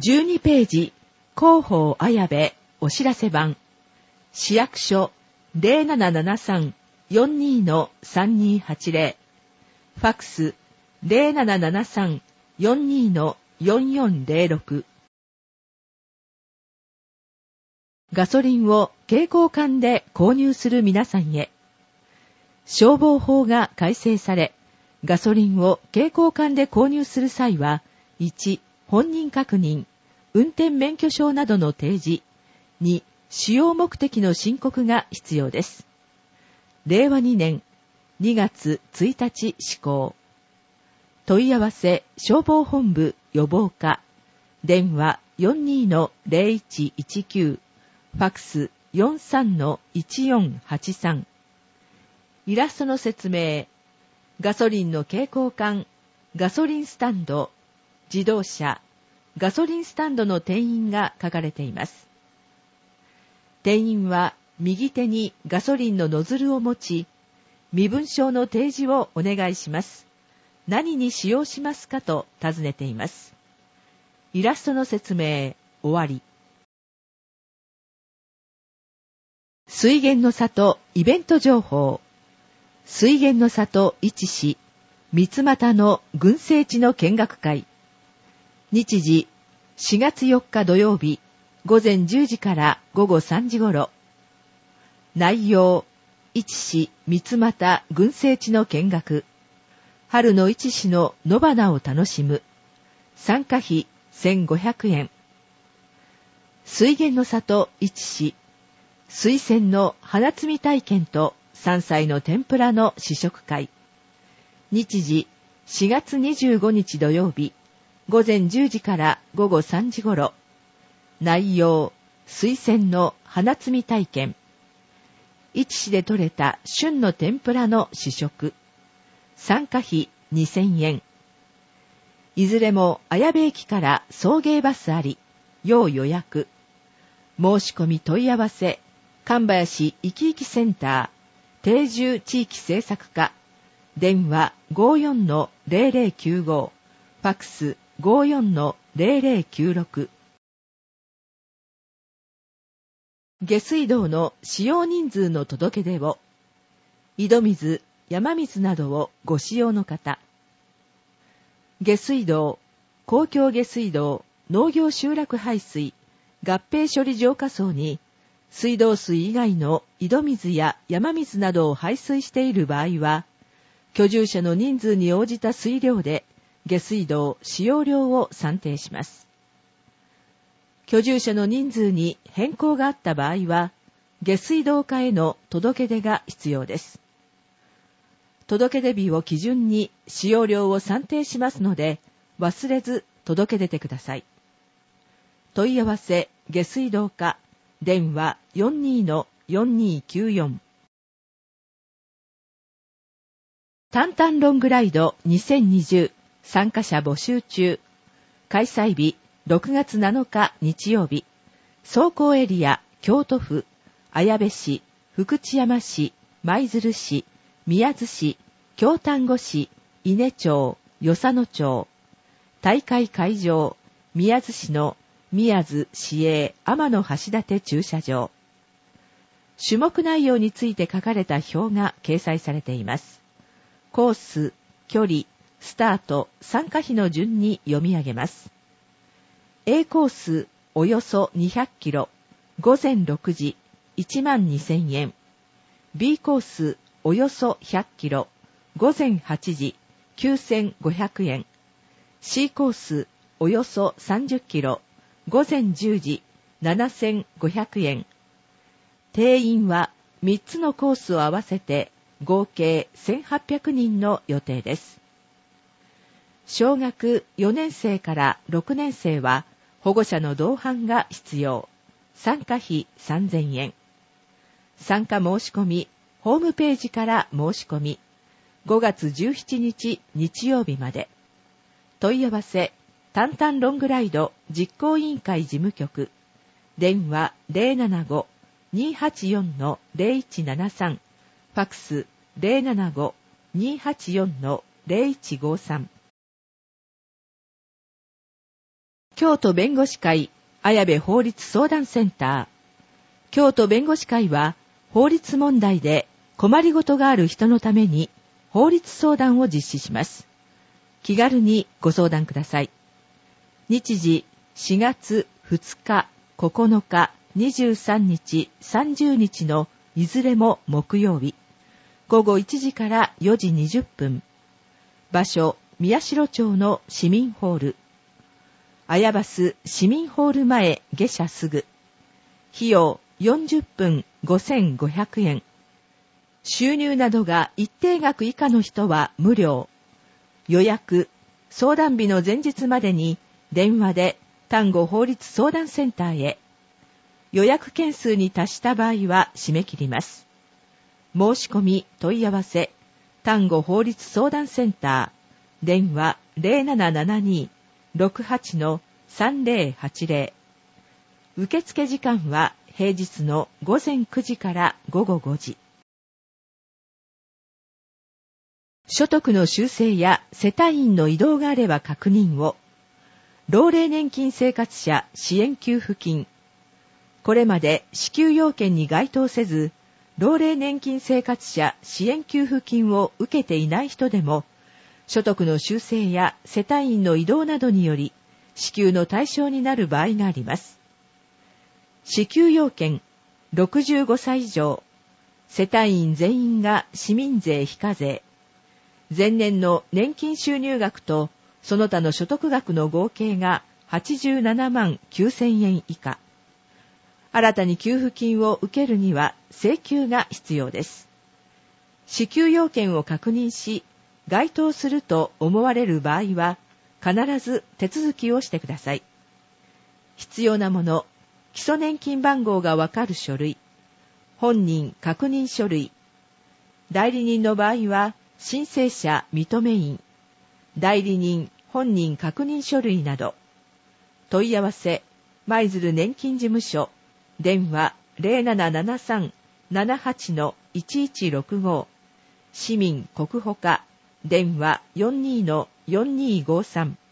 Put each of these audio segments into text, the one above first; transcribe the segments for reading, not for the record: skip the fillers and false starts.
12ページ、広報綾部お知らせ版、市役所 0773-42-3280、ファックス 0773-42-4406。ガソリンを携行缶で購入する皆さんへ。消防法が改正され、ガソリンを携行缶で購入する際は、1、本人確認、運転免許証などの提示、2、使用目的の申告が必要です。令和2年2月1日施行。問い合わせ消防本部予防課、電話 42-0119、ファックス 43-1483。イラストの説明。ガソリンの携行缶、ガソリンスタンド、自動車、ガソリンスタンドの店員が書かれています。店員は右手にガソリンのノズルを持ち、身分証の提示をお願いします。何に使用しますかと尋ねています。イラストの説明、終わり。水源の里イベント情報。水源の里一市、三俣の群生地の見学会。日時、4月4日土曜日、午前10時から午後3時頃。内容、一市三俣群生地の見学。春の一市の野花を楽しむ。参加費1500円。水源の里一市、水仙の花摘み体験と山菜の天ぷらの試食会。日時、4月25日土曜日、午前10時から午後3時頃。内容、水仙の花摘み体験。一市で採れた旬の天ぷらの試食。参加費2000円。いずれも綾部駅から送迎バスあり、要予約。申し込み問い合わせ、神林いきいきセンター、定住地域政策課、電話 54-0095、ファックス 54-0096。下水道の使用人数の届け出を、井戸水、山水などをご使用の方。下水道、公共下水道、農業集落排水、合併処理浄化槽に、水道水以外の井戸水や山水などを排水している場合は、居住者の人数に応じた水量で下水道使用量を算定します。居住者の人数に変更があった場合は、下水道課への届け出が必要です。届け出日を基準に使用量を算定しますので、忘れず届け出てください。問い合わせ下水道課、電話 42-4294。タンタンロングライド2020参加者募集中。開催日6月7日日曜日。走行エリア京都府、綾部市、福知山市、舞鶴市、宮津市、京丹後市、伊根町、与謝野町。大会会場、宮津市の宮津市営天橋立駐車場。種目内容について書かれた表が掲載されています。コース、距離、スタート、参加費の順に読み上げます。A コース、およそ200キロ、午前6時、12,000円。B コース、およそ100キロ、午前8時、9,500円。C コース、およそ30キロ、午前10時、7,500円。定員は3つのコースを合わせて合計1,800人の予定です。小学4年生から6年生は保護者の同伴が必要。参加費3,000円。参加申し込み、ホームページから申し込み。5月17日日曜日まで。問い合わせ、タンタンロングライド実行委員会事務局。電話 075-284-0173。ファックス 075-284-0153。 京都弁護士会綾部法律相談センター。京都弁護士会は法律問題で困りごとがある人のために法律相談を実施します。気軽にご相談ください。日時4月2日、9日、23日、30日のいずれも木曜日。午後1時から4時20分。場所、宮代町の市民ホール。綾バス市民ホール前下車すぐ。費用40分5500円。収入などが一定額以下の人は無料。予約、相談日の前日までに電話で丹後法律相談センターへ。予約件数に達した場合は締め切ります。申し込み問い合わせ、丹後法律相談センター。電話 0772-68-3080。受付時間は平日の午前9時から午後5時。所得の修正や世帯員の異動があれば確認を。老齢年金生活者支援給付金。これまで支給要件に該当せず、老齢年金生活者支援給付金を受けていない人でも、所得の修正や世帯員の異動などにより、支給の対象になる場合があります。支給要件、65歳以上、世帯員全員が市民税非課税、前年の年金収入額とその他の所得額の合計が87万9000円以下。新たに給付金を受けるには請求が必要です。支給要件を確認し、該当すると思われる場合は、必ず手続きをしてください。必要なもの、基礎年金番号がわかる書類、本人確認書類、代理人の場合は、申請者認め印、代理人本人確認書類など。問い合わせ、舞鶴年金事務所、電話 0773-78-1165、市民国保課、電話 42-4253。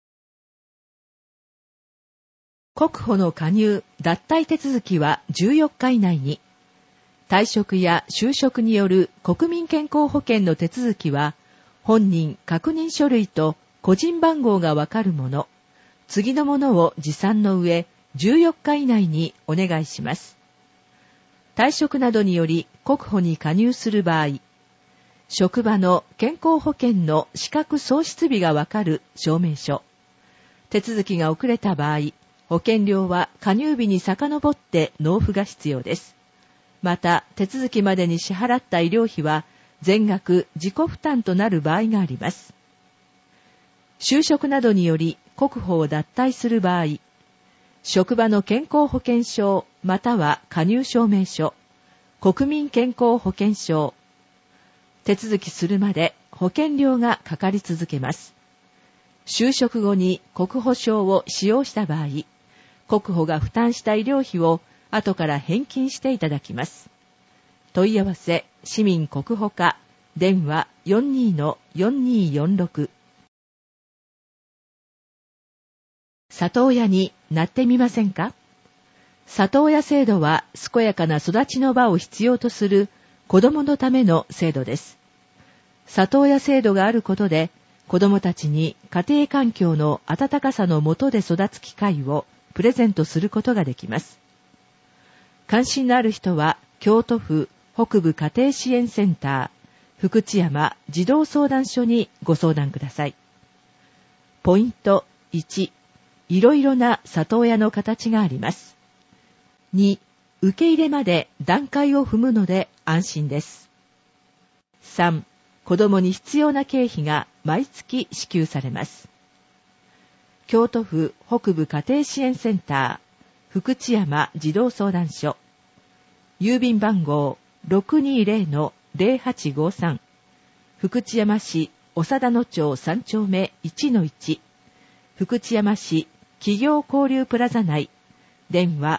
国保の加入・脱退手続きは14日以内に。退職や就職による国民健康保険の手続きは、本人確認書類と個人番号がわかるもの、次のものを持参の上、14日以内にお願いします。退職などにより国保に加入する場合、職場の健康保険の資格喪失日がわかる証明書。手続きが遅れた場合、保険料は加入日に遡って納付が必要です。また、手続きまでに支払った医療費は全額自己負担となる場合があります。就職などにより国保を脱退する場合、職場の健康保険証または加入証明書、国民健康保険証。手続きするまで保険料がかかり続けます。就職後に国保証を使用した場合、国保が負担した医療費を後から返金していただきます。問い合わせ、市民国保課、電話 42-4246。里親になってみませんか？里親制度は健やかな育ちの場を必要とする子どものための制度です。里親制度があることで、子どもたちに家庭環境の温かさの下で育つ機会をプレゼントすることができます。関心のある人は、京都府北部家庭支援センター、福知山児童相談所にご相談ください。ポイント1、いろいろな里親の形があります。2、受け入れまで段階を踏むので安心です。3、子供に必要な経費が毎月支給されます。京都府北部家庭支援センター、福知山児童相談所。郵便番号 620-0853。福知山市長田野町3丁目 1-1。福知山市企業交流プラザ内。電話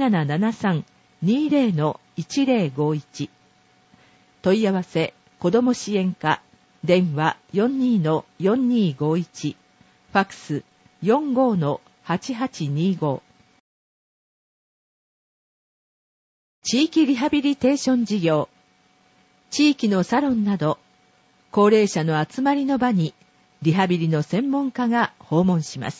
0773-20-1051。問い合わせ、子ども支援課。電話 42-4251。ファクス 45-89 8825。地域リハビリテーション事業、地域のサロンなど、高齢者の集まりの場にリハビリの専門家が訪問します。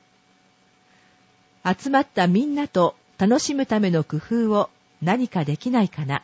集まったみんなと楽しむための工夫を何かできないかな。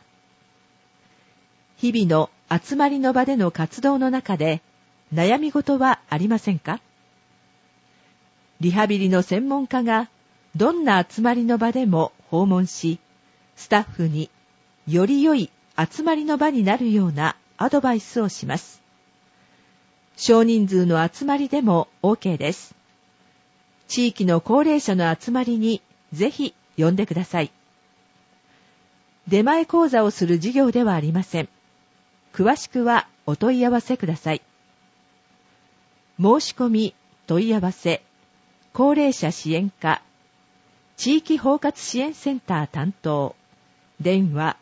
日々の集まりの場での活動の中で悩み事はありませんか？リハビリの専門家がどんな集まりの場でも訪問し、スタッフにより良い集まりの場になるようなアドバイスをします。少人数の集まりでも OK です。地域の高齢者の集まりにぜひ呼んでください。出前講座をする事業ではありません。詳しくはお問い合わせください。申し込み、問い合わせ、高齢者支援課、地域包括支援センター担当、電話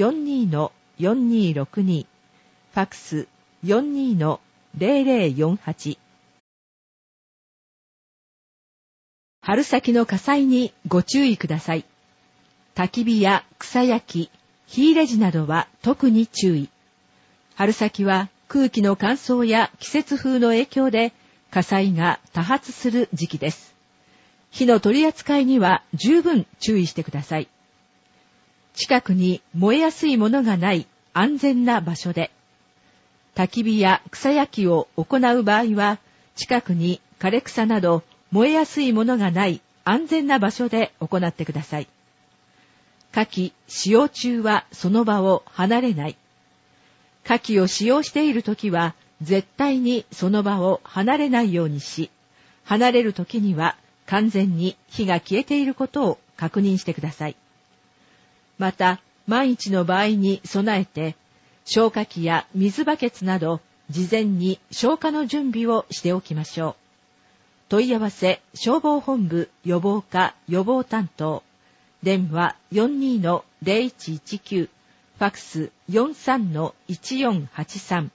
42-4262、ファクス 42-0048。春先の火災にご注意ください。焚き火や草焼き、火入れ時などは特に注意。春先は空気の乾燥や季節風の影響で火災が多発する時期です。火の取り扱いには十分注意してください。近くに燃えやすいものがない安全な場所で、焚き火や草焼きを行う場合は、近くに枯れ草など燃えやすいものがない安全な場所で行ってください。火器使用中はその場を離れない。火器を使用しているときは絶対にその場を離れないようにし、離れるときには完全に火が消えていることを確認してください。また、万一の場合に備えて、消火器や水バケツなど、事前に消火の準備をしておきましょう。問い合わせ、消防本部予防課予防担当、電話 42-0119、ファクス 43-1483。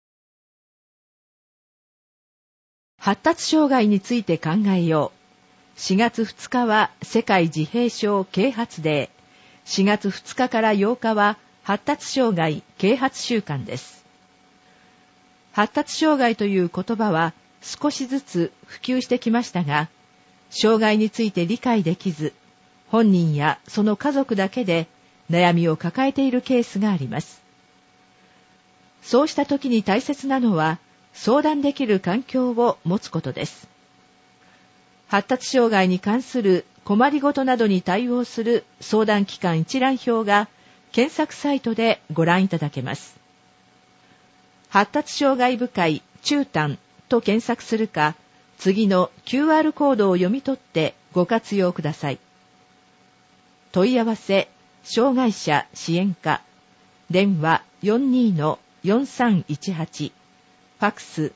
発達障害について考えよう。4月2日は世界自閉症啓発デー。4月2日から8日は発達障害啓発週間です。発達障害という言葉は少しずつ普及してきましたが、障害について理解できず、本人やその家族だけで悩みを抱えているケースがあります。そうした時に大切なのは、相談できる環境を持つことです。発達障害に関する困りごとなどに対応する相談機関一覧表が検索サイトでご覧いただけます。発達障害部会中短と検索するか、次の QR コードを読み取ってご活用ください。問い合わせ、障害者支援課、電話 42-4318、ファクス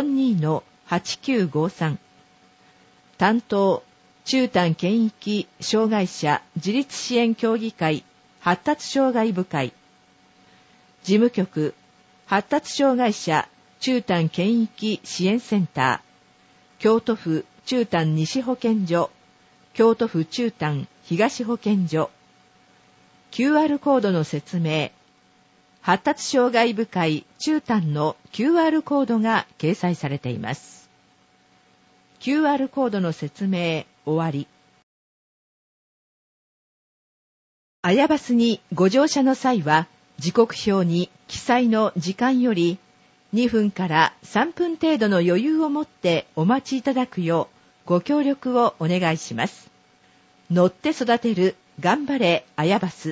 42-8953。担当、中短県域障害者自立支援協議会発達障害部会。事務局、発達障害者中短県域支援センター、京都府中短西保健所、京都府中短東保健所。QR コードの説明。発達障害部会中短の QR コードが掲載されています。QR コードの説明終わり。アヤバスにご乗車の際は、時刻表に記載の時間より2分から3分程度の余裕を持ってお待ちいただくようご協力をお願いします。乗って育てる頑張れアヤバス。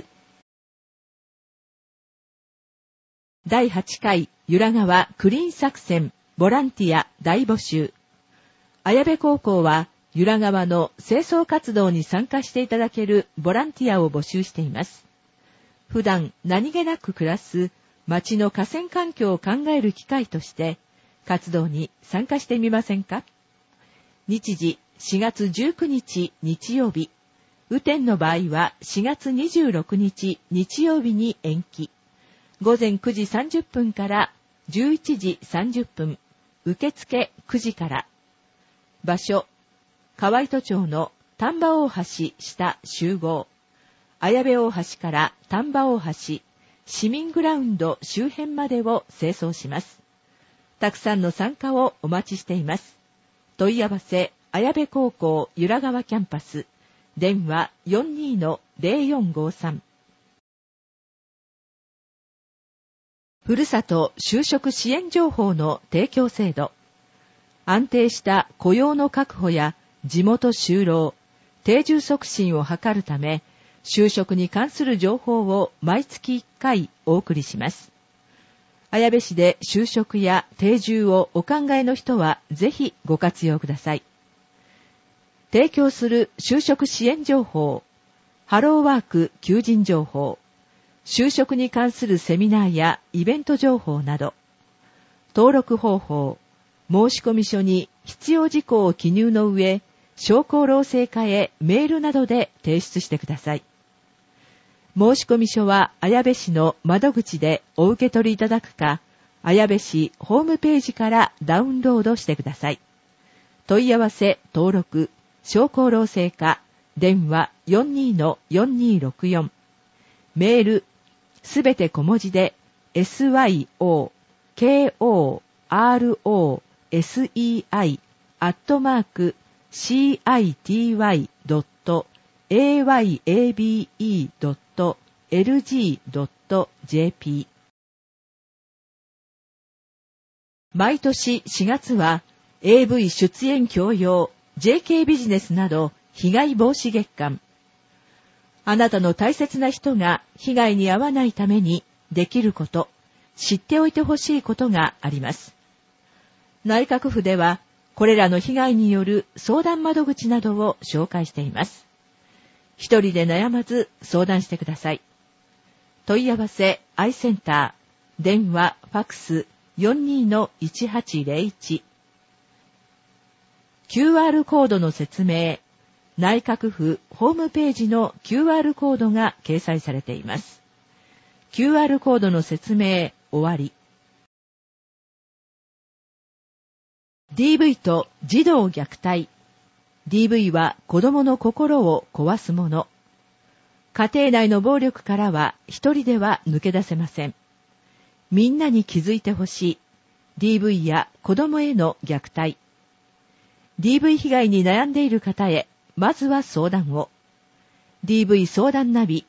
第8回由良川クリーン作戦ボランティア大募集。綾部高校は由良川の清掃活動に参加していただけるボランティアを募集しています。普段何気なく暮らす町の河川環境を考える機会として活動に参加してみませんか？日時4月19日日曜日、雨天の場合は4月26日日曜日に延期。午前9時30分から11時30分、受付9時から。場所、 河糸町の丹波大橋下集合、綾部大橋から丹波大橋、市民グラウンド周辺までを清掃します。たくさんの参加をお待ちしています。問い合わせ、綾部高校由良川キャンパス、電話 42-0453。ふるさと就職支援情報の提供制度。安定した雇用の確保や地元就労、定住促進を図るため、就職に関する情報を毎月1回お送りします。綾部市で就職や定住をお考えの人はぜひご活用ください。提供する就職支援情報、ハローワーク求人情報、就職に関するセミナーやイベント情報など、登録方法、申込書に必要事項を記入の上、商工労政課へメールなどで提出してください。申込書は綾部市の窓口でお受け取りいただくか、綾部市ホームページからダウンロードしてください。問い合わせ、登録、商工労政課、電話 42-4264。メール、すべて小文字で syokoRO@city.ayabe.lg.jp。 毎年4月は AV 出演強要、JK ビジネスなど被害防止月間。あなたの大切な人が被害に遭わないためにできること、知っておいてほしいことがあります。内閣府ではこれらの被害による相談窓口などを紹介しています。一人で悩まず相談してください。問い合わせ、アイセンター、電話、ファクス 42-1801。QR コードの説明、内閣府ホームページの QR コードが掲載されています。QR コードの説明、終わり。DV と児童虐待。DV は子供の心を壊すもの。家庭内の暴力からは一人では抜け出せません。みんなに気づいてほしい。DV や子供への虐待。DV 被害に悩んでいる方へ、まずは相談を。DV 相談ナビ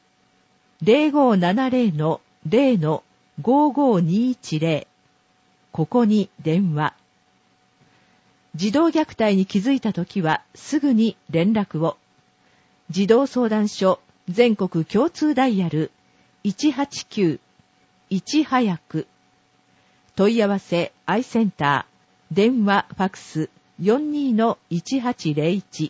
0570-0-55210。ここに電話。児童虐待に気づいたときはすぐに連絡を。児童相談所全国共通ダイヤル 189-1 早く。問い合わせ、アイセンター、電話、ファクス 42-1801。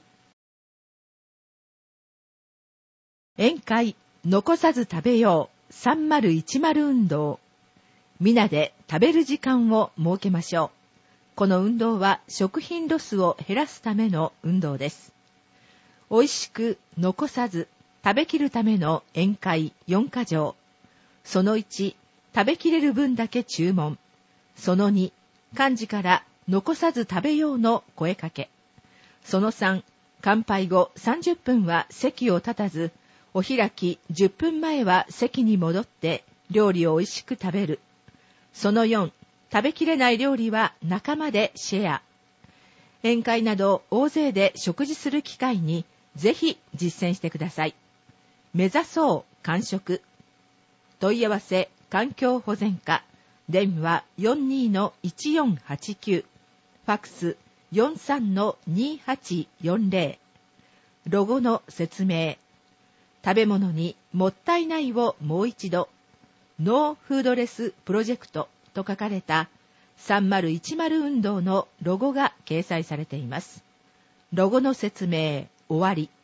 宴会、残さず食べよう3010運動。皆で食べる時間を設けましょう。この運動は食品ロスを減らすための運動です。美味しく残さず食べきるための宴会4か条。その1、食べきれる分だけ注文。その2、幹事から残さず食べようの声かけ。その3、乾杯後30分は席を立たず、お開き10分前は席に戻って料理を美味しく食べる。その4、食べきれない料理は仲間でシェア。宴会など大勢で食事する機会にぜひ実践してください。目指そう完食。問い合わせ、環境保全課、電話 42-1489、ファクス 43-2840。ロゴの説明。食べ物にもったいないをもう一度、ノーフードレスプロジェクトと書かれた3010運動のロゴが掲載されています。ロゴの説明、終わり。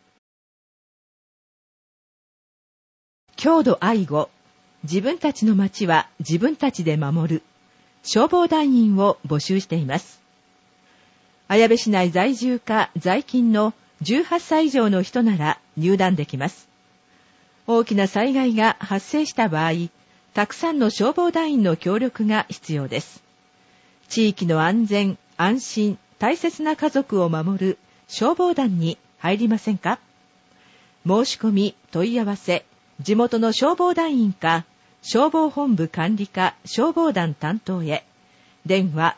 郷土愛護、自分たちの町は自分たちで守る、消防団員を募集しています。綾部市内在住か在勤の18歳以上の人なら入団できます。大きな災害が発生した場合、たくさんの消防団員の協力が必要です。地域の安全、安心、大切な家族を守る消防団に入りませんか？申し込み、問い合わせ、地元の消防団員か、消防本部管理課消防団担当へ。電話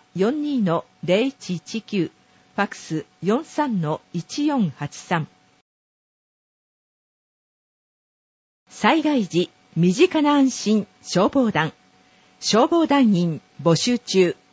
42-0119、ファクス 43-1483。災害時、身近な安心消防団。消防団員募集中。